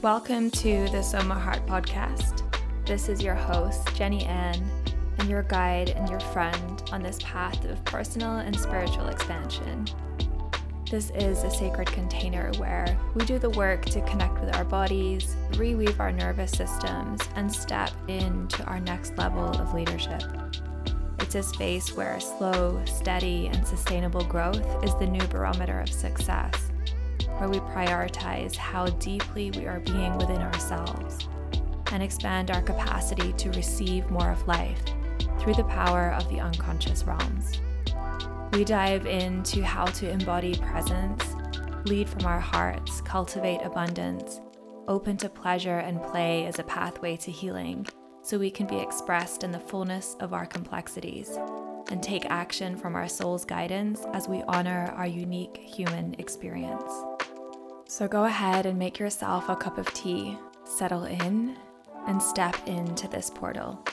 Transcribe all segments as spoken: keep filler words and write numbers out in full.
Welcome to the Soma Heart Podcast. This is your host, Jenny Ann, and your guide and your friend on this path of personal and spiritual expansion. This is a sacred container where we do the work to connect with our bodies, reweave our nervous systems, and step into our next level of leadership. It's a space where slow, steady, and sustainable growth is the new barometer of success, where we prioritize how deeply we are being within ourselves and expand our capacity to receive more of life through the power of the unconscious realms. We dive into how to embody presence, lead from our hearts, cultivate abundance, open to pleasure and play as a pathway to healing so we can be expressed in the fullness of our complexities and take action from our soul's guidance as we honor our unique human experience. So go ahead and make yourself a cup of tea, settle in, and step into this portal.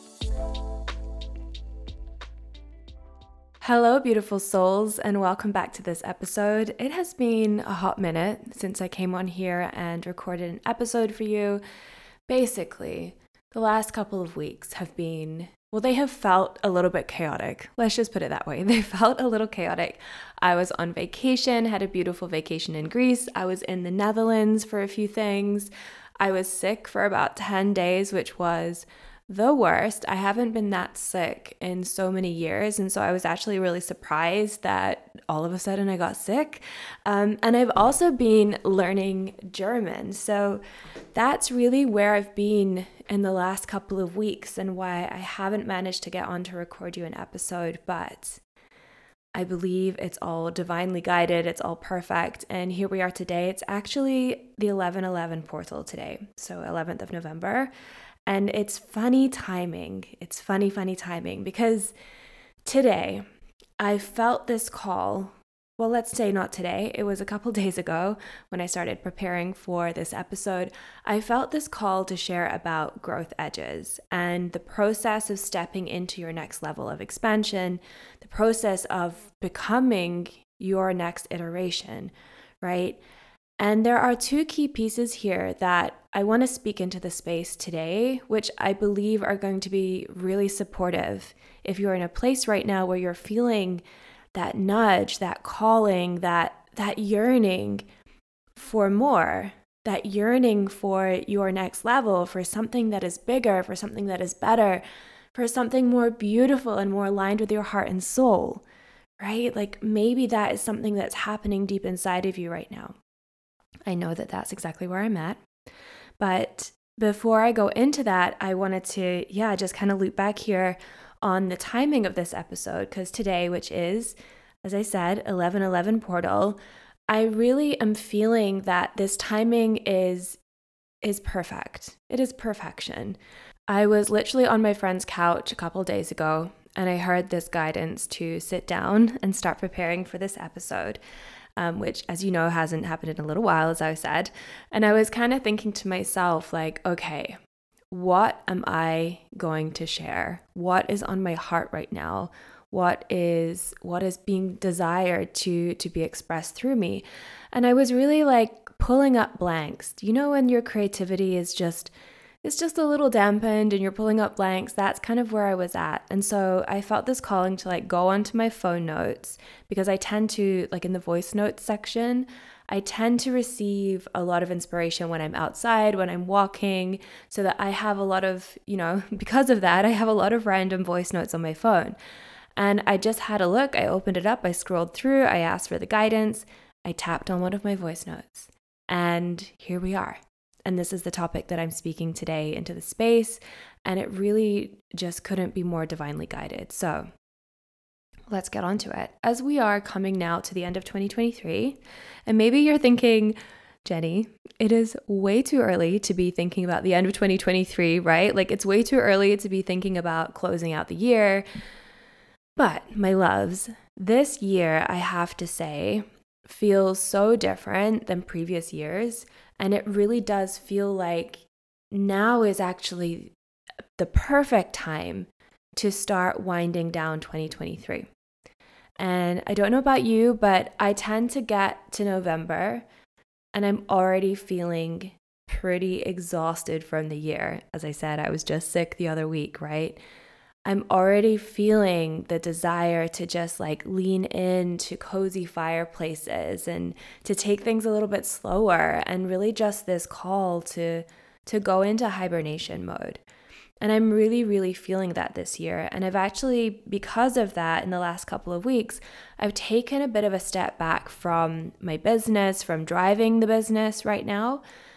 Hello, beautiful souls, and welcome back to this episode. It has been a hot minute since I came on here and recorded an episode for you. Basically, the last couple of weeks have been, well, they have felt a little bit chaotic. Let's just put it that way. They felt a little chaotic. I was on vacation, had a beautiful vacation in Greece. I was in the Netherlands for a few things. I was sick for about ten days, which was the worst. I haven't been that sick in so many years. And so I was actually really surprised that all of a sudden I got sick. Um, and I've also been learning German. So that's really where I've been in the last couple of weeks and why I haven't managed to get on to record you an episode. But I believe it's all divinely guided. It's all perfect. And here we are today. It's actually the eleven eleven portal today. So eleventh of November. And it's funny timing. It's funny, funny timing because today I felt this call. Well, let's say not today. It was a couple days ago when I started preparing for this episode. I felt this call to share about growth edges and the process of stepping into your next level of expansion, the process of becoming your next iteration, right? And there are two key pieces here that I want to speak into the space today, which I believe are going to be really supportive if you're in a place right now where you're feeling that nudge, that calling, that that yearning for more, that yearning for your next level, for something that is bigger, for something that is better, for something more beautiful and more aligned with your heart and soul, right? Like maybe that is something that's happening deep inside of you right now. I know that that's exactly where I'm at. But before I go into that, I wanted to, yeah, just kind of loop back here on the timing of this episode, because today, which is, as I said, eleven eleven portal, I really am feeling that this timing is is perfect. It is perfection. I was literally on my friend's couch a couple days ago, and I heard this guidance to sit down and start preparing for this episode. Um, which, as you know, hasn't happened in a little while, as I said. And I was kind of thinking to myself, like, okay, what am I going to share? What is on my heart right now? What is what is being desired to to be expressed through me? And I was really like pulling up blanks. You know, when your creativity is just it's just a little dampened and you're pulling up blanks, that's kind of where I was at. And so I felt this calling to like go onto my phone notes because I tend to, like in the voice notes section, I tend to receive a lot of inspiration when I'm outside, when I'm walking, so that I have a lot of, you know, because of that, I have a lot of random voice notes on my phone. And I just had a look, I opened it up, I scrolled through, I asked for the guidance, I tapped on one of my voice notes, and here we are. And this is the topic that I'm speaking today into the space. And it really just couldn't be more divinely guided. So let's get on to it. As we are coming now to the end of twenty twenty-three, and maybe you're thinking, Jenny, it is way too early to be thinking about the end of twenty twenty-three, right? Like it's way too early to be thinking about closing out the year. But my loves, this year, I have to say, feels so different than previous years. And it really does feel like now is actually the perfect time to start winding down twenty twenty-three. And I don't know about you, but I tend to get to November and I'm already feeling pretty exhausted from the year. As I said, I was just sick the other week, right? I'm already feeling the desire to just like lean into cozy fireplaces and to take things a little bit slower, and really just this call to to go into hibernation mode. And I'm really, really feeling that this year. And I've actually, because of that, in the last couple of weeks, I've taken a bit of a step back from my business, from driving the business right now,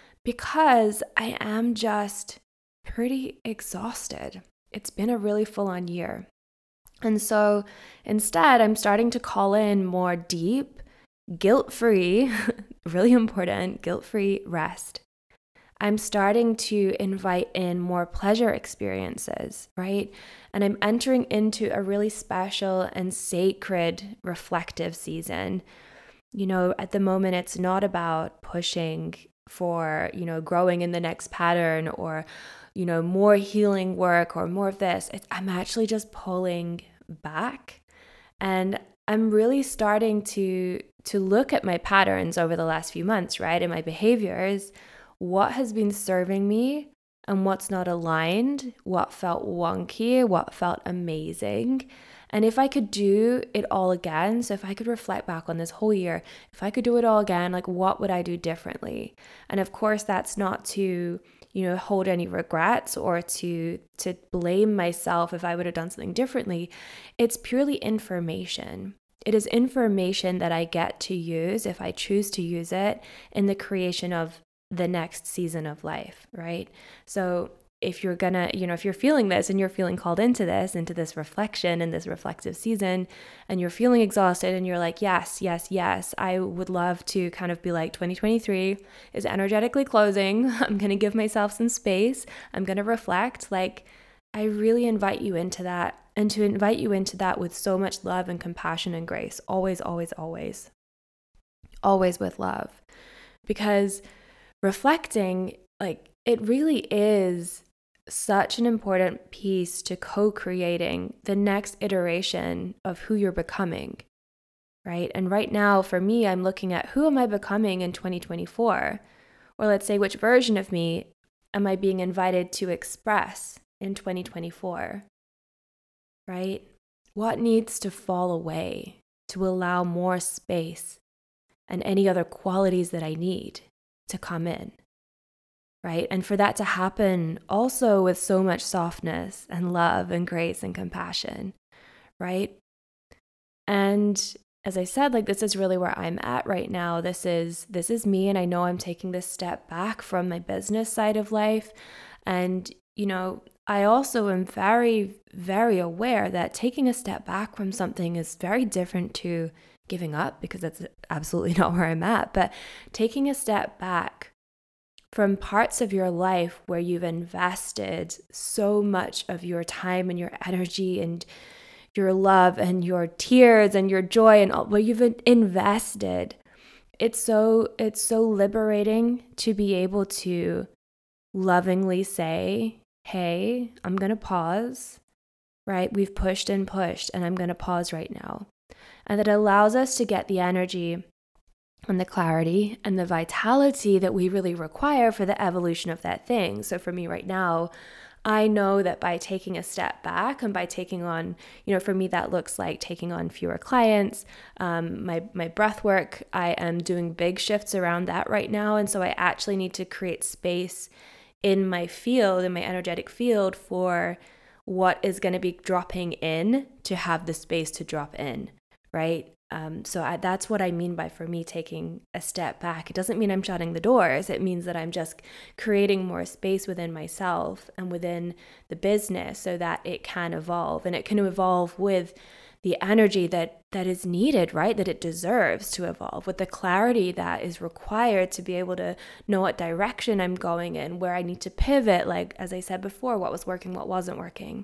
because I am just pretty exhausted. It's been a really full-on year. And so instead, I'm starting to call in more deep, guilt-free, really important, guilt-free rest. I'm starting to invite in more pleasure experiences, right? And I'm entering into a really special and sacred reflective season. You know, at the moment, it's not about pushing for, you know, growing in the next pattern or, you know, more healing work or more of this. It's, I'm actually just pulling back, and I'm really starting to to look at my patterns over the last few months, right? And my behaviors, what has been serving me and what's not aligned, what felt wonky, what felt amazing. And if I could do it all again, so if I could reflect back on this whole year, if I could do it all again, like what would I do differently? And of course, that's not to, you know, hold any regrets or to to blame myself if I would have done something differently. It's purely information. It is information that I get to use if I choose to use it in the creation of the next season of life, right? So if you're gonna, you know, if you're feeling this and you're feeling called into this, into this reflection and this reflective season, and you're feeling exhausted and you're like, yes, yes, yes, I would love to kind of be like, twenty twenty-three is energetically closing. I'm gonna give myself some space. I'm gonna reflect. Like, I really invite you into that, and to invite you into that with so much love and compassion and grace. Always, always, always, always with love. Because reflecting, like, it really is such an important piece to co-creating the next iteration of who you're becoming, right? And right now, for me, I'm looking at who am I becoming in twenty twenty-four? Or let's say, which version of me am I being invited to express in twenty twenty-four, right? What needs to fall away to allow more space and any other qualities that I need to come in, right? And for that to happen also with so much softness and love and grace and compassion, right? And as I said, like, this is really where I'm at right now. This is this is me, and I know I'm taking this step back from my business side of life. And, you know, I also am very, very aware that taking a step back from something is very different to giving up, because that's absolutely not where I'm at. But taking a step back from parts of your life where you've invested so much of your time and your energy and your love and your tears and your joy and all, where you've invested, it's so it's so liberating to be able to lovingly say, hey, I'm gonna pause, right? We've pushed and pushed, and I'm gonna pause right now. And that allows us to get the energy and the clarity and the vitality that we really require for the evolution of that thing. So for me right now, I know that by taking a step back and by taking on, you know, for me, that looks like taking on fewer clients. Um, my, my breath work, I am doing big shifts around that right now. And so I actually need to create space in my field, in my energetic field, for what is going to be dropping in to have the space to drop in, right? Um, so I, that's what I mean by, for me, taking a step back. It doesn't mean I'm shutting the doors. It means that I'm just creating more space within myself and within the business so that it can evolve, and it can evolve with the energy that that is needed, right? That it deserves to evolve, with the clarity that is required to be able to know what direction I'm going in, where I need to pivot, like, as I said before, what was working, what wasn't working.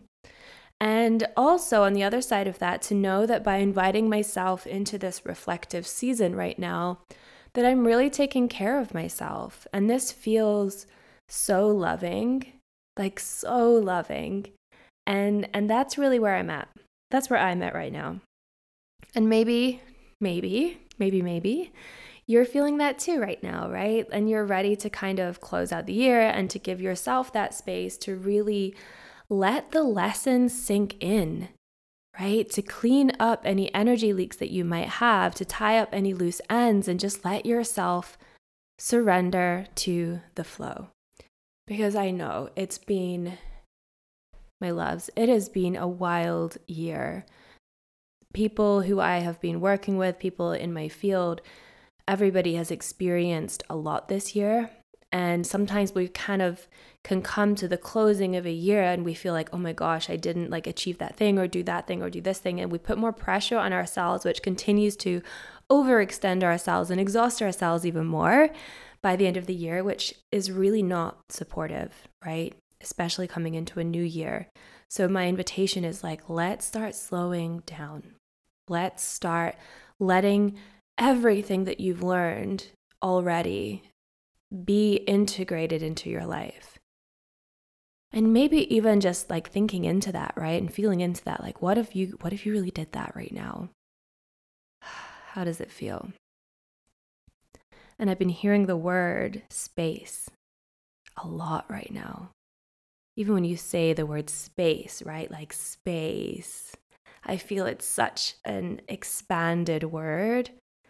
And also on the other side of that, to know that by inviting myself into this reflective season right now, that I'm really taking care of myself. And this feels so loving, like so loving. And and that's really where I'm at. That's where I'm at right now. And maybe, maybe, maybe, maybe, you're feeling that too right now, right? And you're ready to kind of close out the year and to give yourself that space to really let the lessons sink in, right? To clean up any energy leaks that you might have, to tie up any loose ends, and just let yourself surrender to the flow. Because I know it's been, my loves, it has been a wild year. People who I have been working with, people in my field, everybody has experienced a lot this year. And sometimes we kind of can come to the closing of a year and we feel like, oh my gosh, I didn't like achieve that thing or do that thing or do this thing. And we put more pressure on ourselves, which continues to overextend ourselves and exhaust ourselves even more by the end of the year, which is really not supportive, right? Especially coming into a new year. So my invitation is like, let's start slowing down. Let's start letting everything that you've learned already be integrated into your life. And maybe even just like thinking into that, right? And feeling into that, like, what if you, what if you really did that right now? How does it feel? And I've been hearing the word space a lot right now. Even when you say the word space, right? Like space, I feel it's such an expanded word.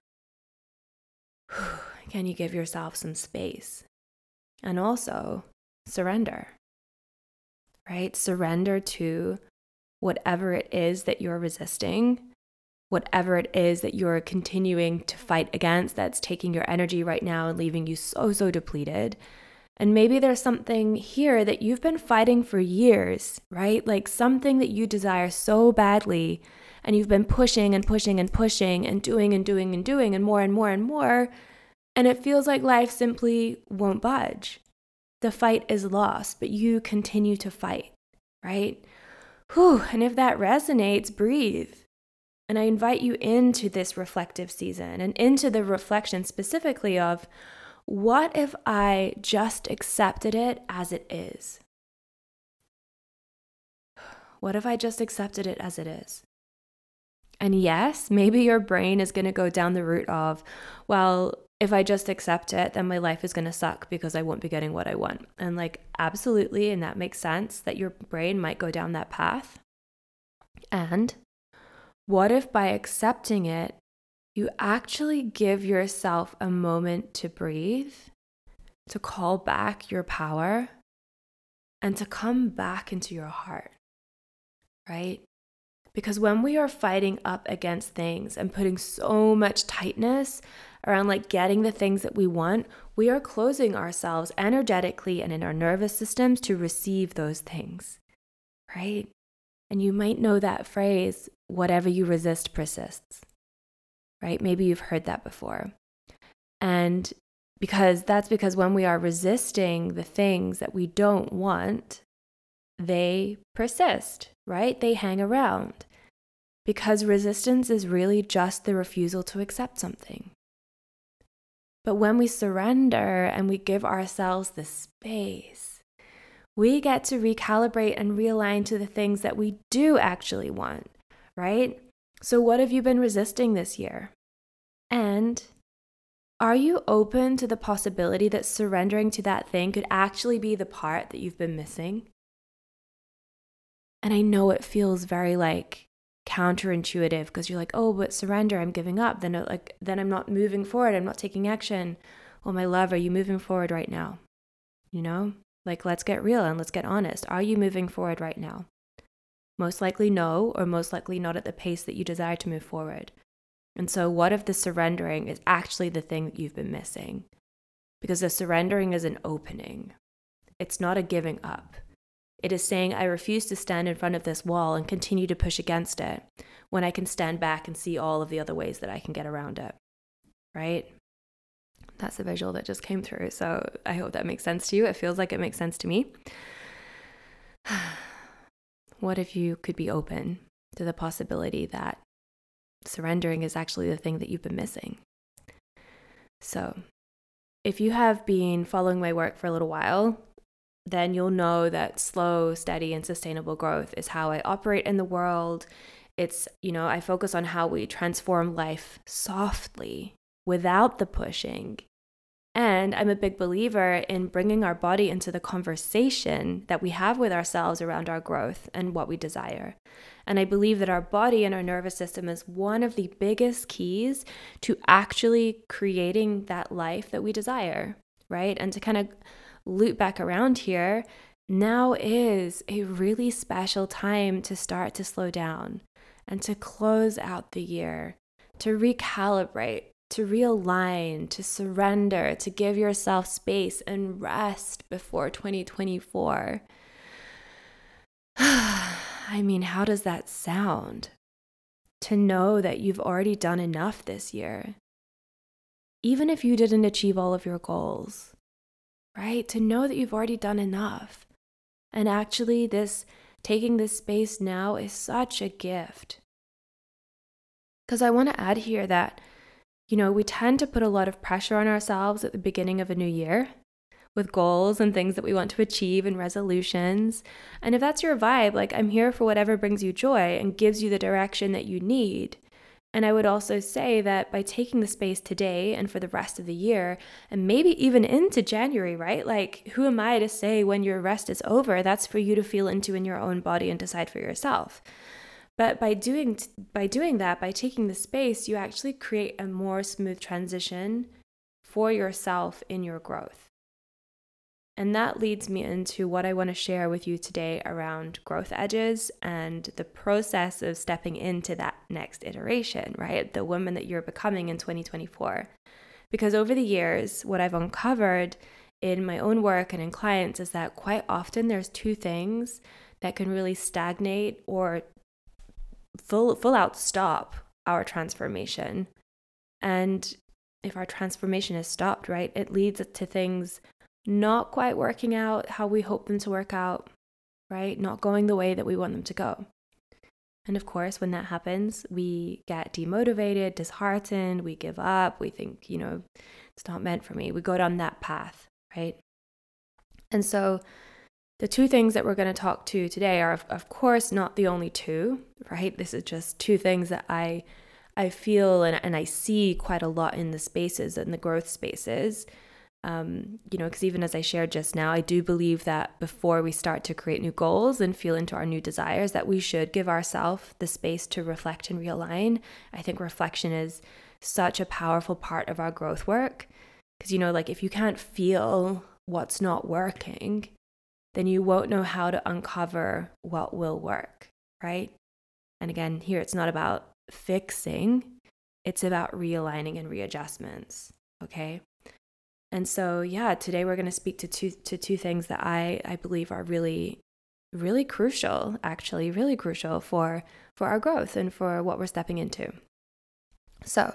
Can you give yourself some space? And also surrender, right? Surrender to whatever it is that you're resisting, whatever it is that you're continuing to fight against that's taking your energy right now and leaving you so, so depleted. And maybe there's something here that you've been fighting for years, right? Like something that you desire so badly, and you've been pushing and pushing and pushing and doing and doing and doing and more and more and more. And it feels like life simply won't budge. The fight is lost, but you continue to fight, right? Whew. And if that resonates, breathe. And I invite you into this reflective season and into the reflection specifically of, what if I just accepted it as it is? What if I just accepted it as it is? And yes, maybe your brain is going to go down the route of, well, if I just accept it, then my life is going to suck because I won't be getting what I want. And like, absolutely. And that makes sense that your brain might go down that path. And what if by accepting it, you actually give yourself a moment to breathe, to call back your power, and to come back into your heart, right? Because when we are fighting up against things and putting so much tightness around like getting the things that we want, we are closing ourselves energetically and in our nervous systems to receive those things, right? And you might know that phrase, whatever you resist persists, right? Maybe you've heard that before. And because that's because when we are resisting the things that we don't want, they persist, right? They hang around because resistance is really just the refusal to accept something. But when we surrender and we give ourselves the space, we get to recalibrate and realign to the things that we do actually want, right? So what have you been resisting this year? And are you open to the possibility that surrendering to that thing could actually be the part that you've been missing? And I know it feels very like counterintuitive because you're like, oh, but surrender, I'm giving up. Then like, then I'm not moving forward. I'm not taking action. Well, my love, are you moving forward right now? You know, like, let's get real and let's get honest. Are you moving forward right now? Most likely no, or most likely not at the pace that you desire to move forward. And so what if the surrendering is actually the thing that you've been missing? Because the surrendering is an opening. It's not a giving up. It is saying, I refuse to stand in front of this wall and continue to push against it when I can stand back and see all of the other ways that I can get around it, right? That's a visual that just came through. So I hope that makes sense to you. It feels like it makes sense to me. What if you could be open to the possibility that surrendering is actually the thing that you've been missing? So if you have been following my work for a little while, then you'll know that slow, steady, and sustainable growth is how I operate in the world. It's, you know, I focus on how we transform life softly, without the pushing. And I'm a big believer in bringing our body into the conversation that we have with ourselves around our growth and what we desire. And I believe that our body and our nervous system is one of the biggest keys to actually creating that life that we desire, right? And to kind of loop back around here, now is a really special time to start to slow down and to close out the year, to recalibrate, to realign, to surrender, to give yourself space and rest before twenty twenty-four. I mean, how does that sound? To know that you've already done enough this year, even if you didn't achieve all of your goals, right? To know that you've already done enough. And actually, this taking this space now is such a gift. Because I want to add here that, you know, we tend to put a lot of pressure on ourselves at the beginning of a new year with goals and things that we want to achieve and resolutions. And if that's your vibe, like, I'm here for whatever brings you joy and gives you the direction that you need. And I would also say that by taking the space today and for the rest of the year, and maybe even into January, right? Like, who am I to say when your rest is over? That's for you to feel into in your own body and decide for yourself. But by doing by doing that, by taking the space, you actually create a more smooth transition for yourself in your growth. And that leads me into what I want to share with you today around growth edges and the process of stepping into that next iteration, right? The woman that you're becoming in twenty twenty-four. Because over the years, what I've uncovered in my own work and in clients is that quite often there's two things that can really stagnate or full full out stop our transformation. And if our transformation is stopped, right, it leads to things not quite working out how we hope them to work out, right? Not going the way that we want them to go. And of course, when that happens, we get demotivated, disheartened, we give up, we think, you know, it's not meant for me. We go down that path, right? And so the two things that we're going to talk to today are, of, of course, not the only two, right? This is just two things that I I feel and, and I see quite a lot in the spaces, in the growth spaces. Um, you know, because even as I shared just now, I do believe that before we start to create new goals and feel into our new desires, that we should give ourselves the space to reflect and realign. I think reflection is such a powerful part of our growth work. Because, you know, like, if you can't feel what's not working, then you won't know how to uncover what will work, right? And again, here it's not about fixing, it's about realigning and readjustments, okay? And so, yeah, today we're going to speak to two to two things that I, I believe are really, really crucial, actually, really crucial for, for our growth and for what we're stepping into. So,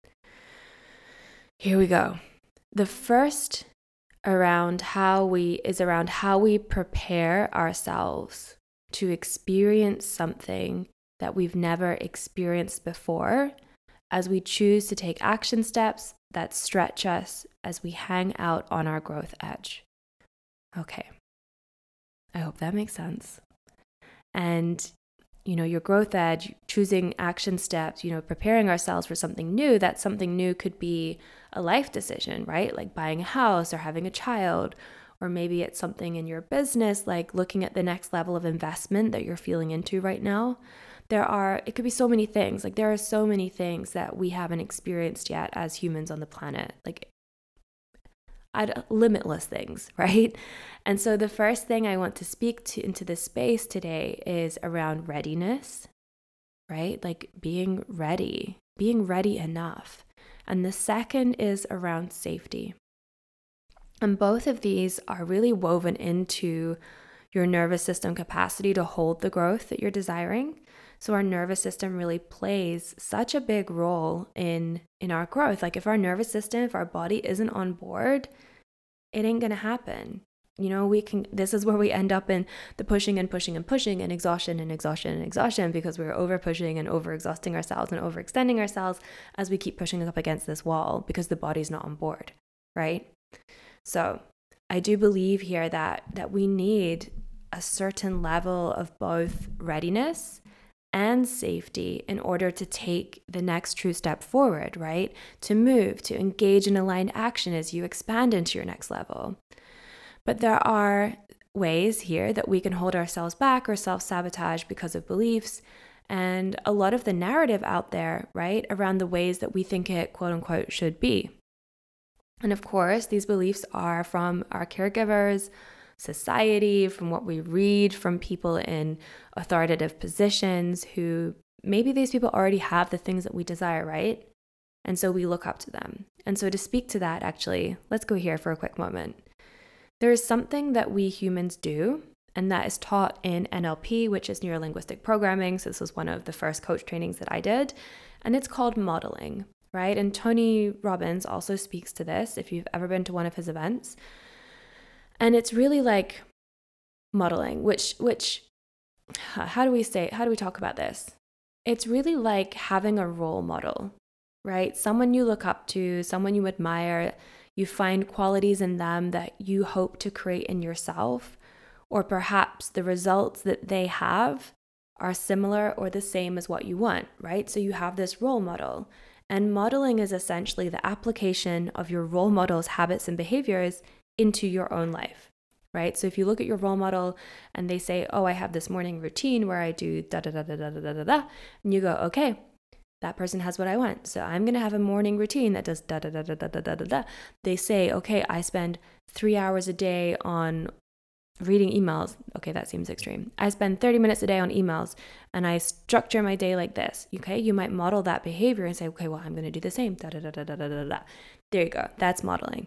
here we go. The first around how we is around how we prepare ourselves to experience something that we've never experienced before, as we choose to take action steps that stretch us as we hang out on our growth edge. Okay, I hope that makes sense. And, you know, your growth edge, choosing action steps, you know, preparing ourselves for something new, that something new could be a life decision, right? Like buying a house or having a child, or maybe it's something in your business, like looking at the next level of investment that you're feeling into right now. There are, it could be so many things. Like, there are so many things that we haven't experienced yet as humans on the planet. Like, I'd, limitless things, right? And so the first thing I want to speak to into this space today is around readiness, right? Like being ready, being ready enough. And the second is around safety. And both of these are really woven into your nervous system capacity to hold the growth that you're desiring. So our nervous system really plays such a big role in, in our growth. Like, if our nervous system, if our body isn't on board, it ain't gonna happen. You know, we can, this is where we end up in the pushing and pushing and pushing and exhaustion and exhaustion and exhaustion, because we're over pushing and over exhausting ourselves and overextending ourselves as we keep pushing up against this wall because the body's not on board, right? So I do believe here that that we need a certain level of both readiness and safety in order to take the next true step forward, right? To move, to engage in aligned action as you expand into your next level. But there are ways here that we can hold ourselves back or self-sabotage because of beliefs and a lot of the narrative out there, right, around the ways that we think it, quote unquote, should be. And of course, these beliefs are from our caregivers, society, from what we read from people in authoritative positions who maybe these people already have the things that we desire, right? And so we look up to them. And so to speak to that, actually, let's go here for a quick moment. There is something that we humans do, and that is taught in N L P, which is neuro-linguistic programming. So this was one of the first coach trainings that I did, and it's called modeling, right? And Tony Robbins also speaks to this if you've ever been to one of his events. And it's really like modeling, which, which, how do we say, how do we talk about this? It's really like having a role model, right? Someone you look up to, someone you admire, you find qualities in them that you hope to create in yourself, or perhaps the results that they have are similar or the same as what you want, right? So you have this role model. And modeling is essentially the application of your role model's habits and behaviors into your own life, right? So if you look at your role model and they say, oh, I have this morning routine where I do da da da da da da da da, and you go, okay, that person has what I want. So I'm going to have a morning routine that does da da da da da da da da da. They say, okay, I spend three hours a day on reading emails. Okay, that seems extreme. I spend thirty minutes a day on emails and I structure my day like this. Okay, you might model that behavior and say, okay, well, I'm going to do the same. Da da da da da da da da. There you go. That's modeling.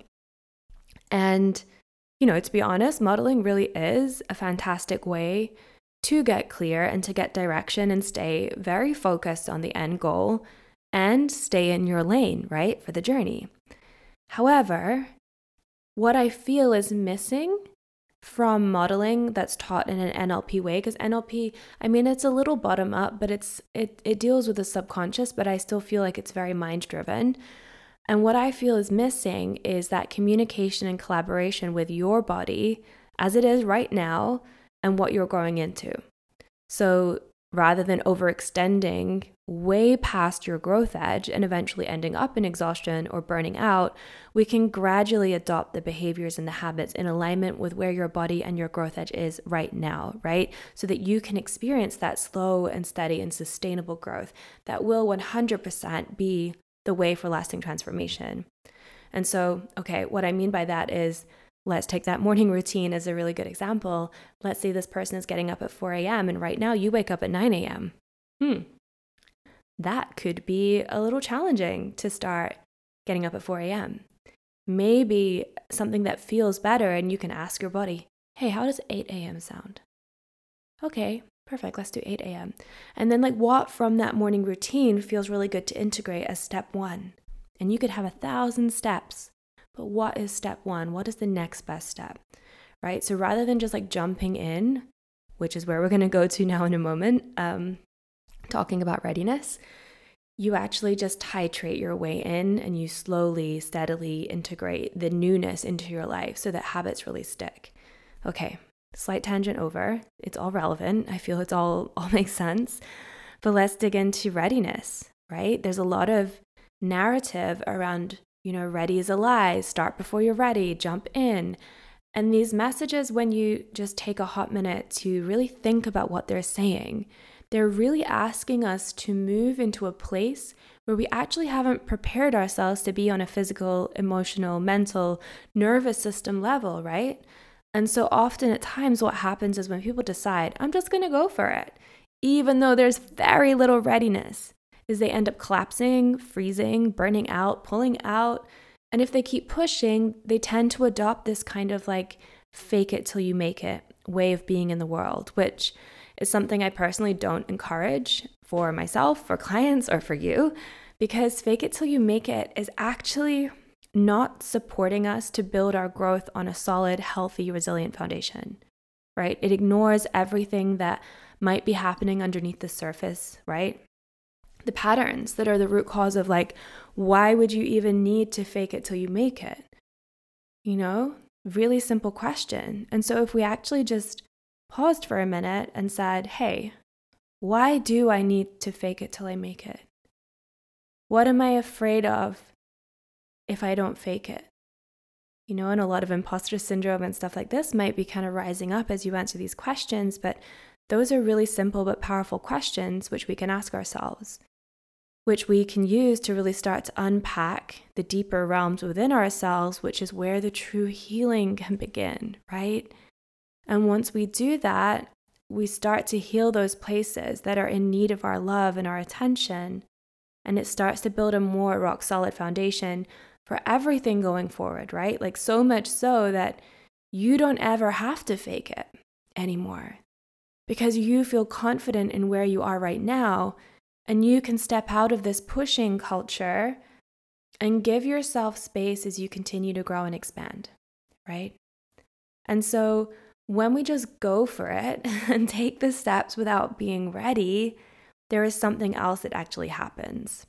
And, you know, to be honest, modeling really is a fantastic way to get clear and to get direction and stay very focused on the end goal and stay in your lane, right, for the journey. However, what I feel is missing from modeling that's taught in an N L P way, because N L P, I mean, it's a little bottom up, but it's it it deals with the subconscious, but I still feel like it's very mind driven. And what I feel is missing is that communication and collaboration with your body as it is right now and what you're growing into. So rather than overextending way past your growth edge and eventually ending up in exhaustion or burning out, we can gradually adopt the behaviors and the habits in alignment with where your body and your growth edge is right now, right? So that you can experience that slow and steady and sustainable growth that will one hundred percent be the way for lasting transformation. And so, okay, what I mean by that is, let's take that morning routine as a really good example. Let's say this person is getting up at four a.m. and right now you wake up at nine a.m. Hmm. That could be a little challenging to start getting up at four a.m. Maybe something that feels better, and you can ask your body, hey, how does eight a.m. sound? Okay, perfect, let's do eight a.m. And then like what from that morning routine feels really good to integrate as step one? And you could have a thousand steps, but what is step one? What is the next best step, right? So rather than just like jumping in, which is where we're going to go to now in a moment, um, talking about readiness, you actually just titrate your way in and you slowly, steadily integrate the newness into your life so that habits really stick. Okay, slight tangent over. It's all relevant. I feel it's all, all makes sense. But let's dig into readiness, right? There's a lot of narrative around, you know, ready is a lie, start before you're ready, jump in. And these messages, when you just take a hot minute to really think about what they're saying, they're really asking us to move into a place where we actually haven't prepared ourselves to be on a physical, emotional, mental, nervous system level, right? And so often at times what happens is when people decide, I'm just going to go for it, even though there's very little readiness, is they end up collapsing, freezing, burning out, pulling out. And if they keep pushing, they tend to adopt this kind of like fake it till you make it way of being in the world, which is something I personally don't encourage for myself, for clients, or for you, because fake it till you make it is actually not supporting us to build our growth on a solid, healthy, resilient foundation, right? It ignores everything that might be happening underneath the surface, right? The patterns that are the root cause of like, why would you even need to fake it till you make it? You know, really simple question. And so if we actually just paused for a minute and said, hey, Why do I need to fake it till I make it? What am I afraid of if I don't fake it? You know, and a lot of imposter syndrome and stuff like this might be kind of rising up as you answer these questions, but those are really simple but powerful questions which we can ask ourselves, which we can use to really start to unpack the deeper realms within ourselves, which is where the true healing can begin, right? And once we do that, we start to heal those places that are in need of our love and our attention, and it starts to build a more rock solid foundation for everything going forward, right? Like so much so that you don't ever have to fake it anymore because you feel confident in where you are right now, and you can step out of this pushing culture and give yourself space as you continue to grow and expand, right? And so when we just go for it and take the steps without being ready, there is something else that actually happens.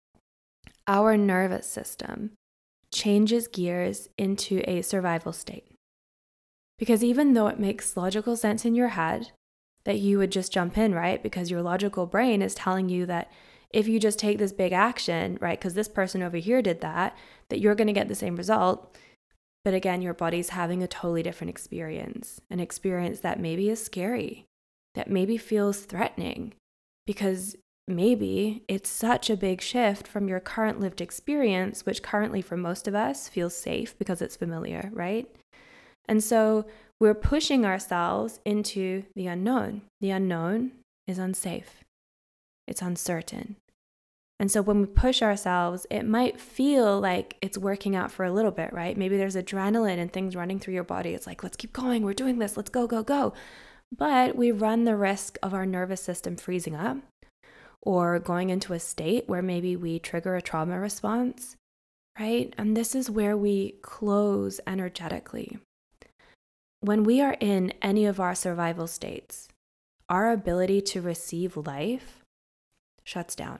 Our nervous system changes gears into a survival state. Because even though it makes logical sense in your head that you would just jump in, right? Because your logical brain is telling you that if you just take this big action, right, because this person over here did that, that you're going to get the same result. But again, your body's having a totally different experience, an experience that maybe is scary, that maybe feels threatening, because maybe it's such a big shift from your current lived experience, which currently for most of us feels safe because it's familiar, right? And so we're pushing ourselves into the unknown. The unknown is unsafe. It's uncertain. And so when we push ourselves, it might feel like it's working out for a little bit, right? Maybe there's adrenaline and things running through your body. It's like, let's keep going. We're doing this. Let's go, go, go. But we run the risk of our nervous system freezing up or going into a state where maybe we trigger a trauma response, right? And this is where we close energetically. When we are in any of our survival states, our ability to receive life shuts down.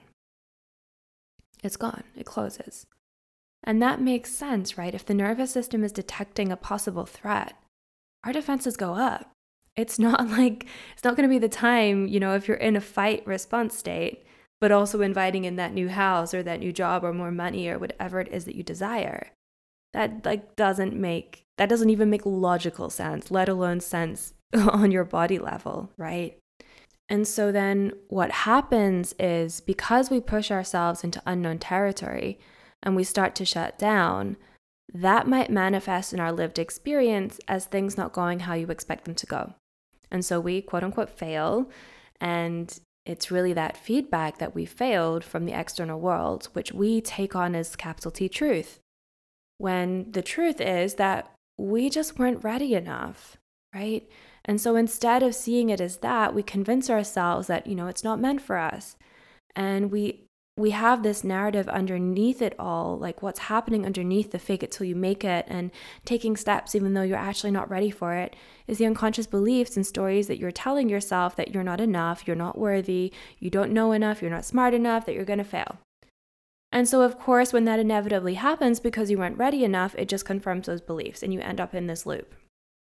It's gone. It closes. And that makes sense, right? If the nervous system is detecting a possible threat, our defenses go up. It's not like, it's not going to be the time, you know, if you're in a fight response state, but also inviting in that new house or that new job or more money or whatever it is that you desire. That like doesn't make, that doesn't even make logical sense, let alone sense on your body level, right? And so then what happens is because we push ourselves into unknown territory and we start to shut down, that might manifest in our lived experience as things not going how you expect them to go. And so we quote unquote fail, and it's really that feedback that we failed from the external world, which we take on as capital T truth. When the truth is that we just weren't ready enough, right? And so instead of seeing it as that, we convince ourselves that, you know, it's not meant for us. And we we have this narrative underneath it all, like what's happening underneath the fake it till you make it and taking steps even though you're actually not ready for it is the unconscious beliefs and stories that you're telling yourself that you're not enough, you're not worthy, you don't know enough, you're not smart enough, that you're going to fail. And so, of course, when that inevitably happens because you weren't ready enough, it just confirms those beliefs and you end up in this loop.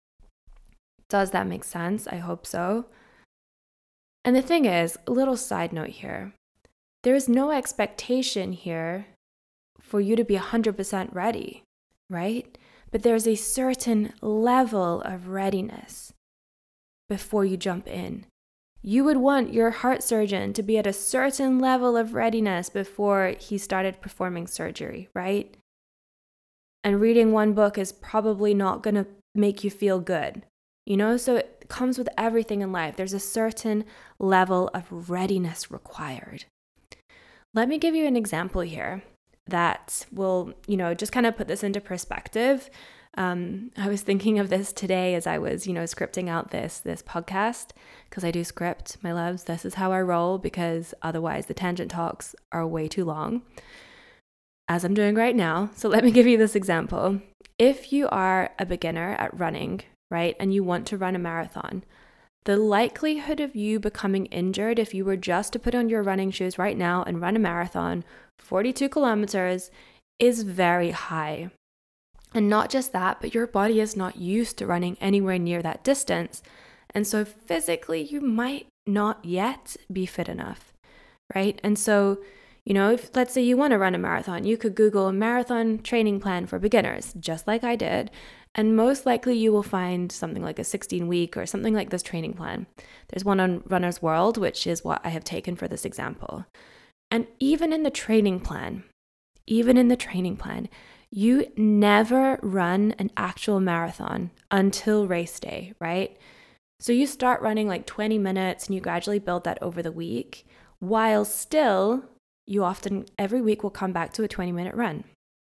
Does that make sense? I hope so. And the thing is, a little side note here. There is no expectation here for you to be one hundred percent ready, right? But there's a certain level of readiness before you jump in. You would want your heart surgeon to be at a certain level of readiness before he started performing surgery, right? And reading one book is probably not going to make you feel good, you know? So it comes with everything in life. There's a certain level of readiness required. Let me give you an example here that will, you know, just kind of put this into perspective. Um, I was thinking of this today as I was, you know, scripting out this this podcast, because I do script, my loves. This is how I roll, because otherwise the tangent talks are way too long, as I'm doing right now. So let me give you this example. If you are a beginner at running, right, and you want to run a marathon, the likelihood of you becoming injured if you were just to put on your running shoes right now and run a marathon, forty-two kilometers, is very high. And not just that, but your body is not used to running anywhere near that distance. And so physically, you might not yet be fit enough, right? And so, you know, if let's say you want to run a marathon, you could Google a marathon training plan for beginners, just like I did. And most likely you will find something like a sixteen week or something like this training plan. There's one on Runner's World, which is what I have taken for this example. And even in the training plan, even in the training plan, you never run an actual marathon until race day, right? So you start running like twenty minutes and you gradually build that over the week, while still you often every week will come back to a twenty minute run,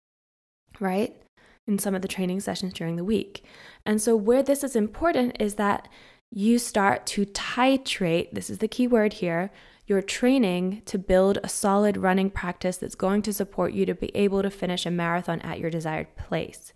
right? In some of the training sessions during the week. And so where this is important is that you start to titrate, this is the key word here, your training to build a solid running practice that's going to support you to be able to finish a marathon at your desired place,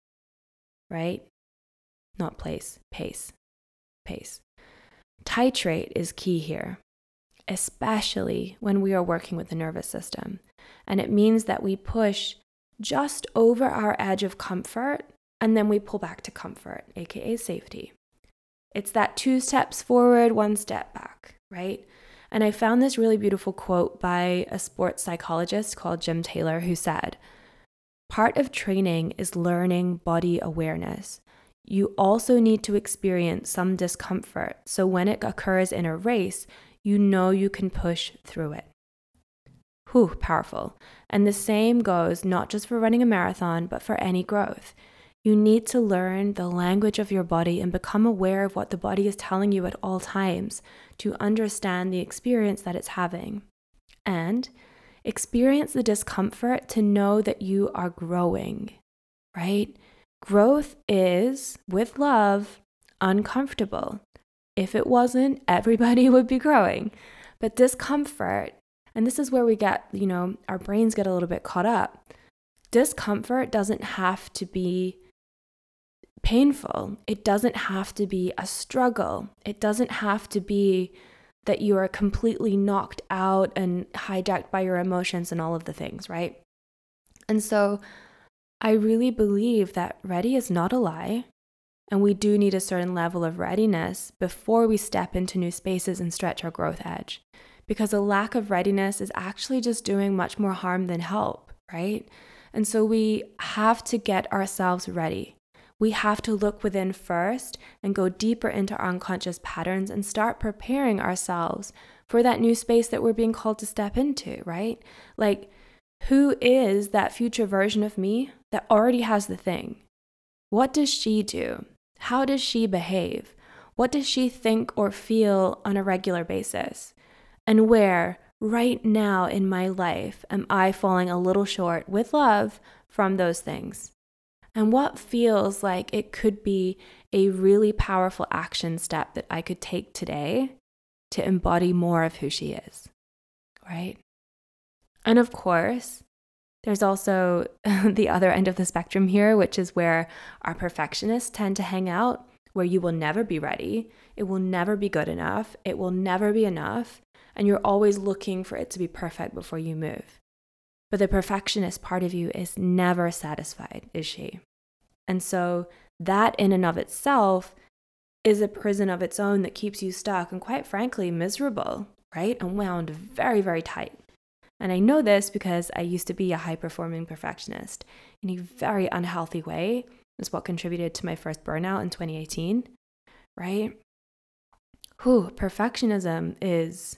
right? Not place, pace, pace. Titrate is key here, especially when we are working with the nervous system. And it means that we push just over our edge of comfort, and then we pull back to comfort, aka safety. It's that two steps forward, one step back, right? And I found this really beautiful quote by a sports psychologist called Jim Taylor, who said, "Part of training is learning body awareness. You also need to experience some discomfort, so when it occurs in a race, you know you can push through it." Whew, powerful. And the same goes not just for running a marathon, but for any growth. You need to learn the language of your body and become aware of what the body is telling you at all times to understand the experience that it's having. And experience the discomfort to know that you are growing, right? Growth is, with love, uncomfortable. If it wasn't, everybody would be growing. But discomfort, and this is where we get, you know, our brains get a little bit caught up. Discomfort doesn't have to be painful. It doesn't have to be a struggle. It doesn't have to be that you are completely knocked out and hijacked by your emotions and all of the things, right? And so I really believe that ready is not a lie. And we do need a certain level of readiness before we step into new spaces and stretch our growth edge. Because a lack of readiness is actually just doing much more harm than help, right? And so we have to get ourselves ready. We have to look within first and go deeper into our unconscious patterns and start preparing ourselves for that new space that we're being called to step into, right? Like, who is that future version of me that already has the thing? What does she do? How does she behave? What does she think or feel on a regular basis? And where, right now in my life, am I falling a little short with love from those things? And what feels like it could be a really powerful action step that I could take today to embody more of who she is, right? And of course, there's also the other end of the spectrum here, which is where our perfectionists tend to hang out, where you will never be ready, it will never be good enough, it will never be enough, and you're always looking for it to be perfect before you move. But the perfectionist part of you is never satisfied, is she? And so that in and of itself is a prison of its own that keeps you stuck and, quite frankly, miserable, right? And wound very, very tight. And I know this because I used to be a high-performing perfectionist in a very unhealthy way. Is what contributed to my first burnout in twenty eighteen, right? Whew, perfectionism is,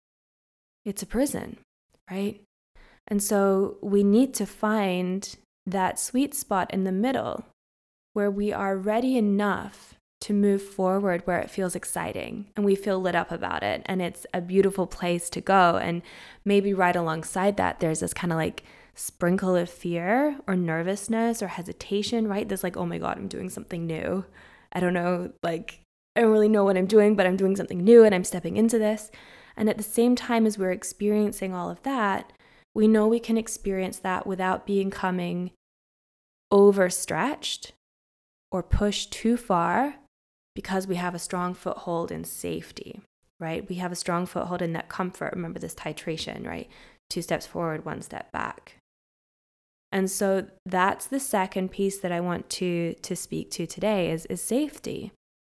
it's a prison, right? And so we need to find that sweet spot in the middle where we are ready enough to move forward, where it feels exciting and we feel lit up about it and it's a beautiful place to go. And maybe right alongside that, there's this kind of like sprinkle of fear or nervousness or hesitation, right? This like, oh my God, I'm doing something new. I don't know, like, I don't really know what I'm doing, but I'm doing something new and I'm stepping into this. And at the same time as we're experiencing all of that, we know we can experience that without becoming overstretched or pushed too far, because we have a strong foothold in safety, right? We have a strong foothold in that comfort. Remember this titration, right? Two steps forward, one step back. And so that's the second piece that I want to, to speak to today is, is safety.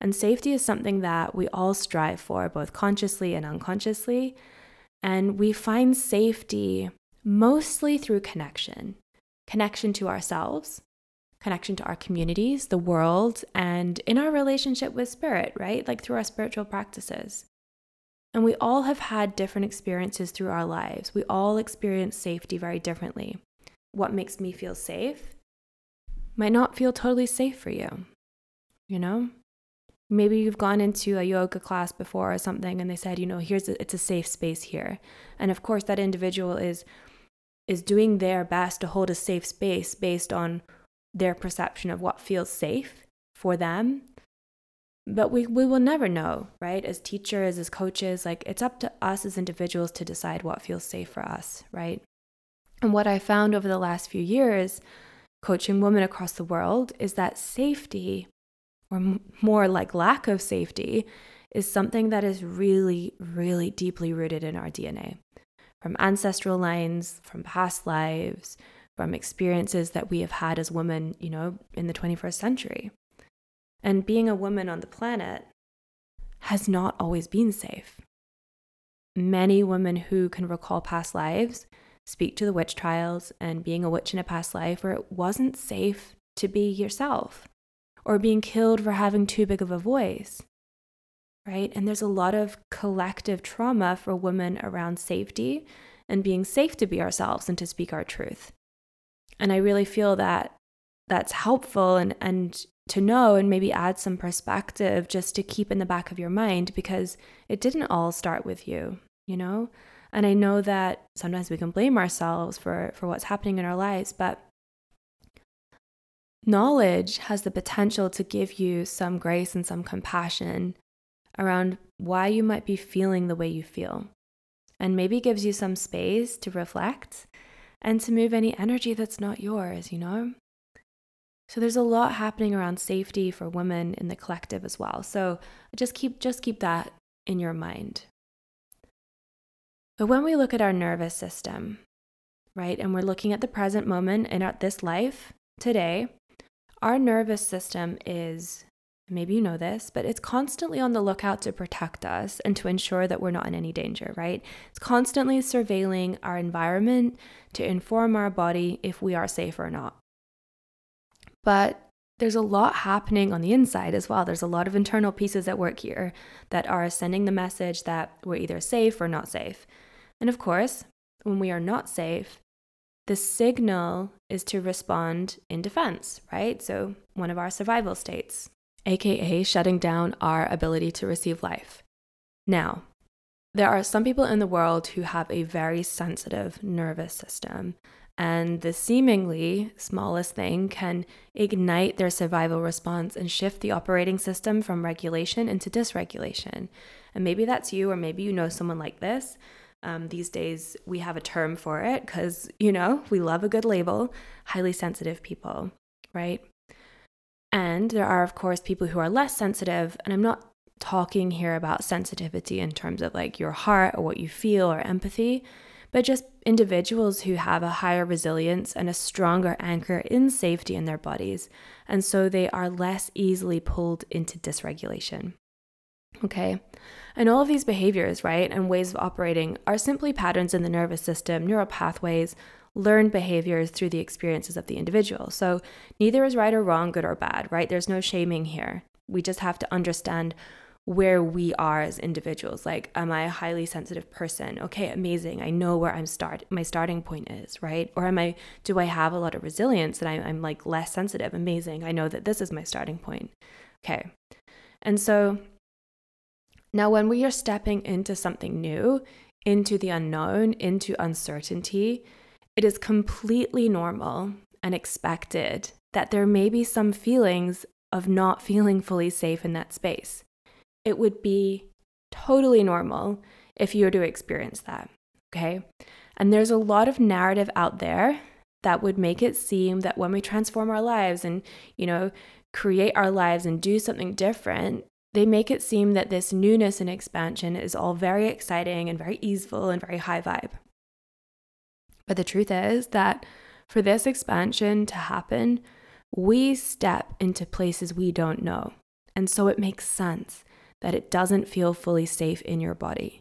And safety is something that we all strive for, both consciously and unconsciously. And we find safety mostly through connection, connection to ourselves, connection to our communities, the world, and in our relationship with spirit, right? Like through our spiritual practices. And we all have had different experiences through our lives. We all experience safety very differently. What makes me feel safe might not feel totally safe for you, you know? Maybe you've gone into a yoga class before or something and they said, you know, here's a, it's a safe space here. And of course that individual is is doing their best to hold a safe space based on their perception of what feels safe for them. But we, we will never know, right? As teachers, as coaches, like it's up to us as individuals to decide what feels safe for us, right? And what I found over the last few years, coaching women across the world, is that safety, or m- more like lack of safety, is something that is really, really deeply rooted in our D N A. From ancestral lines, from past lives, from experiences that we have had as women, you know, in the twenty-first century. And being a woman on the planet has not always been safe. Many women who can recall past lives speak to the witch trials and being a witch in a past life where it wasn't safe to be yourself, or being killed for having too big of a voice, right? And there's a lot of collective trauma for women around safety and being safe to be ourselves and to speak our truth. And I really feel that that's helpful and, and to know and maybe add some perspective just to keep in the back of your mind, because it didn't all start with you, you know? And I know that sometimes we can blame ourselves for, for what's happening in our lives, but knowledge has the potential to give you some grace and some compassion around why you might be feeling the way you feel, and maybe gives you some space to reflect and to move any energy that's not yours, you know? So there's a lot happening around safety for women in the collective as well. So just keep just keep that in your mind. But when we look at our nervous system, right, and we're looking at the present moment and at this life today, our nervous system is, maybe you know this, but it's constantly on the lookout to protect us and to ensure that we're not in any danger, right? It's constantly surveilling our environment to inform our body if we are safe or not. But there's a lot happening on the inside as well. There's a lot of internal pieces at work here that are sending the message that we're either safe or not safe. And of course, when we are not safe, the signal is to respond in defense, right? So one of our survival states, aka shutting down our ability to receive life. Now, there are some people in the world who have a very sensitive nervous system, and the seemingly smallest thing can ignite their survival response and shift the operating system from regulation into dysregulation. And maybe that's you, or maybe you know someone like this. Um, these days, we have a term for it because, you know, we love a good label, highly sensitive people, right? And there are, of course, people who are less sensitive. And I'm not talking here about sensitivity in terms of like your heart or what you feel or empathy, but just individuals who have a higher resilience and a stronger anchor in safety in their bodies. And so they are less easily pulled into dysregulation. Okay. And all of these behaviors, right, and ways of operating are simply patterns in the nervous system, neural pathways, learned behaviors through the experiences of the individual. So neither is right or wrong, good or bad, right? There's no shaming here. We just have to understand where we are as individuals. Like, am I a highly sensitive person? Okay, amazing. I know where I'm start my starting point is, right? Or am I, do I have a lot of resilience and I, I'm like less sensitive? Amazing. I know that this is my starting point. Okay. And so now when we are stepping into something new, into the unknown, into uncertainty, it is completely normal and expected that there may be some feelings of not feeling fully safe in that space. It would be totally normal if you were to experience that, okay? And there's a lot of narrative out there that would make it seem that when we transform our lives and, you know, create our lives and do something different, they make it seem that this newness and expansion is all very exciting and very easeful and very high vibe. But the truth is that for this expansion to happen, we step into places we don't know. And so it makes sense that it doesn't feel fully safe in your body.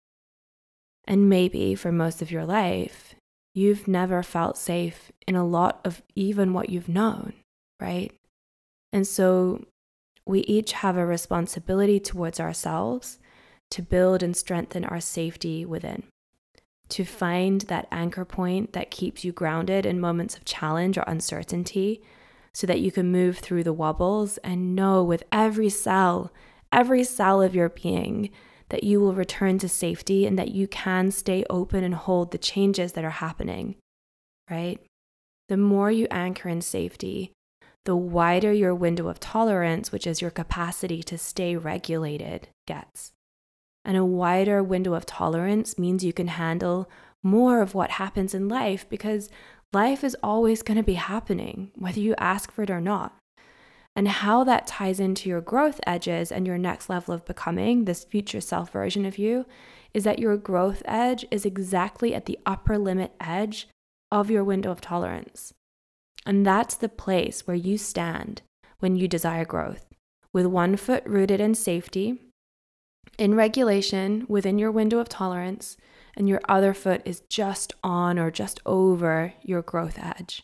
And maybe for most of your life, you've never felt safe in a lot of even what you've known, right? And so we each have a responsibility towards ourselves to build and strengthen our safety within, to find that anchor point that keeps you grounded in moments of challenge or uncertainty so that you can move through the wobbles and know with every cell, every cell of your being that you will return to safety and that you can stay open and hold the changes that are happening, right? The more you anchor in safety, the wider your window of tolerance, which is your capacity to stay regulated, gets. And a wider window of tolerance means you can handle more of what happens in life because life is always going to be happening, whether you ask for it or not. And how that ties into your growth edges and your next level of becoming, this future self version of you, is that your growth edge is exactly at the upper limit edge of your window of tolerance. And that's the place where you stand when you desire growth, with one foot rooted in safety, in regulation within your window of tolerance, and your other foot is just on or just over your growth edge.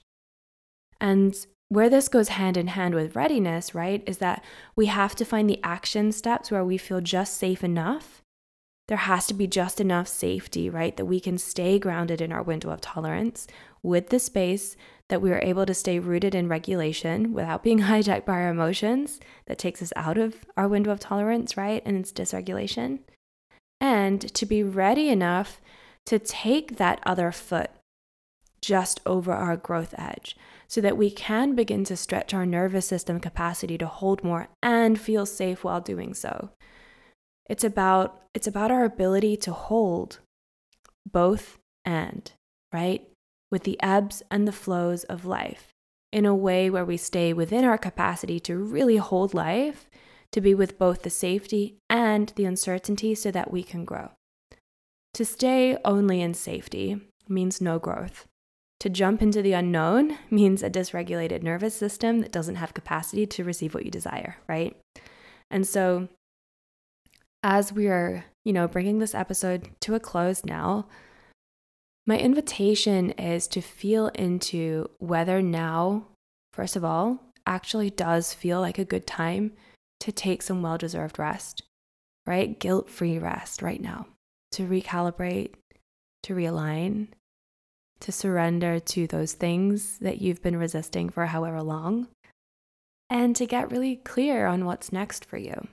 And where this goes hand in hand with readiness, right, is that we have to find the action steps where we feel just safe enough. There has to be just enough safety, right, that we can stay grounded in our window of tolerance with the space that we are able to stay rooted in regulation without being hijacked by our emotions that takes us out of our window of tolerance, right, and it's dysregulation. And to be ready enough to take that other foot just over our growth edge so that we can begin to stretch our nervous system capacity to hold more and feel safe while doing so. It's about it's about our ability to hold both and, right? With the ebbs and the flows of life in a way where we stay within our capacity to really hold life, to be with both the safety and the uncertainty so that we can grow. To stay only in safety means no growth. To jump into the unknown means a dysregulated nervous system that doesn't have capacity to receive what you desire, right? And so as we are, you know, bringing this episode to a close now, my invitation is to feel into whether now, first of all, actually does feel like a good time to take some well-deserved rest, right? Guilt-free rest right now, to recalibrate, to realign, to surrender to those things that you've been resisting for however long, and to get really clear on what's next for you.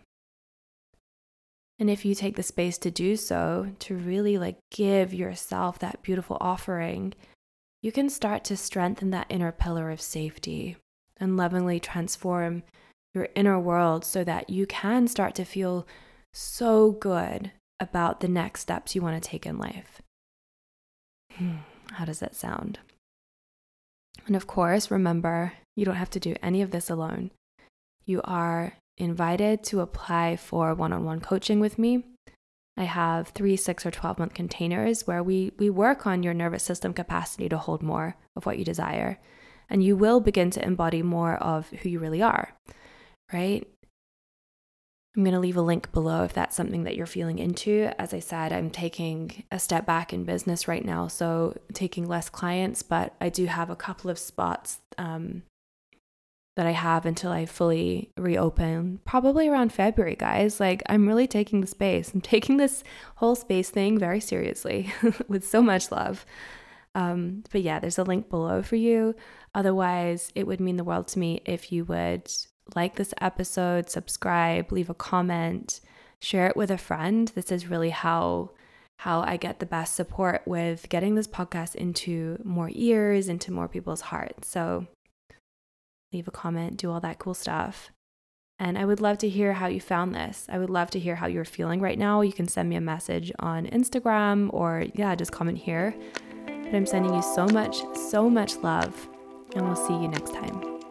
And if you take the space to do so, to really like give yourself that beautiful offering, you can start to strengthen that inner pillar of safety and lovingly transform your inner world so that you can start to feel so good about the next steps you want to take in life. How does that sound? And of course, remember, you don't have to do any of this alone. You are invited to apply for one-on-one coaching with me. I have three, six, or twelve-month containers where we we work on your nervous system capacity to hold more of what you desire. And you will begin to embody more of who you really are, right? I'm going to leave a link below if that's something that you're feeling into. As I said, I'm taking a step back in business right now, so taking less clients, but I do have a couple of spots um, that I have until I fully reopen, probably around February, guys. Like, I'm really taking the space. I'm taking this whole space thing very seriously with so much love. Um, but yeah, there's a link below for you. Otherwise, it would mean the world to me if you would like this episode, subscribe, leave a comment, share it with a friend. This is really how how I get the best support with getting this podcast into more ears, into more people's hearts. So leave a comment, do all that cool stuff. And I would love to hear how you found this. I would love to hear how you're feeling right now. You can send me a message on Instagram or yeah, just comment here. But I'm sending you so much, so much love, and we'll see you next time.